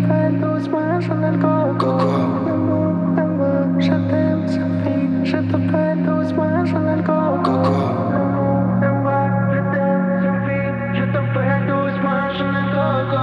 t'appelle doucement Chanel Coco. Je t'aime Sophie, je t'appelle doucement Chanel Coco. Je t'appelle doucement Chanel Coco.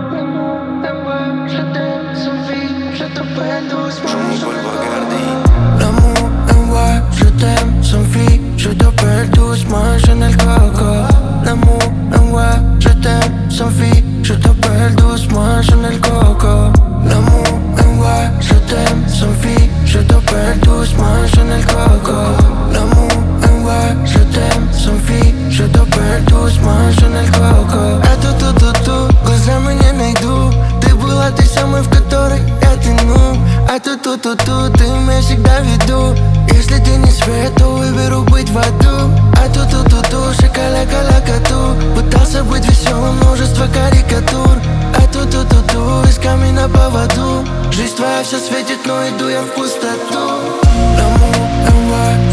Je t'aime Sophie, je t'appelle doucement Chanel Coco. L'amour, ouais, je t'aime sans fille, je t'appelle doucement Chanel Coco. L'amour, ouais, je t'aime sans fille, je t'appelle doucement Chanel Coco. L'amour, ouais, je t'aime sans fille, je t'appelle doucement Chanel Coco. L'amour, ouais, je t'aime sans fille, je t'appelle doucement Chanel Coco. А глаза мне найду. Ты была той самой, в которой я тону. Ты меня всегда в виду. Если ты не свет, то выберу быть в аду. Шоколадка-лакату. Пытался быть веселым, множество карикатур. Из камня на поводу. Жизнь твоя все светит, но иду я в пустоту. L'amour, ouais,